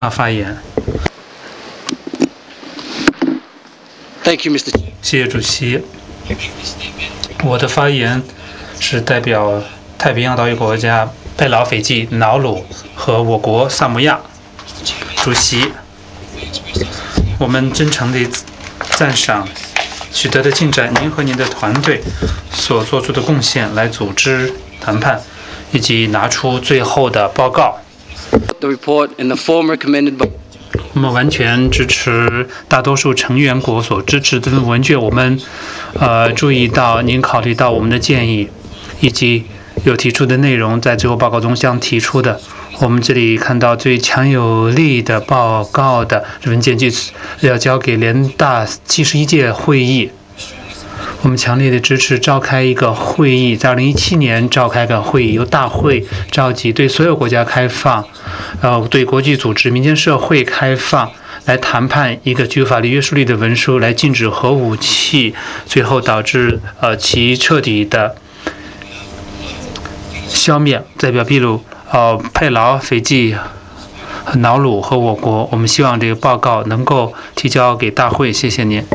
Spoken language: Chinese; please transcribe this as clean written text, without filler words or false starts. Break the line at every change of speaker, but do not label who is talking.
发言。
Thank you, Mr.
谢谢主席。我的发言是代表太平洋岛屿国家贝劳斐济、瑙鲁和我国萨摩亚。主席，我们真诚地赞赏取得的进展，您和您的团队所做出的贡献，来组织谈判，以及拿出最后的报告。
The report in the form recommended by
我们完全支持大多数成员国所支持这份文件。我们注意到您考虑到我们的建议，以及有提出的内容，在最后报告中相提出的。我们这里看到最强有力的报告的文件，就是要交给联大71届会议。我们强烈的支持召开一个会议，在2017年召开个会议，由大会召集，对所有国家开放，对国际组织、民间社会开放，来谈判一个具有法律约束力的文书，来禁止核武器，最后导致其彻底的消灭。代表秘鲁、佩劳斐济、瑙鲁和我国，我们希望这个报告能够提交给大会。谢谢您。